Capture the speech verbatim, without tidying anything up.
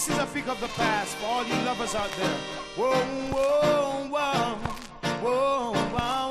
This is a pick of the past for all you lovers out there. Whoa, whoa, whoa, whoa, whoa.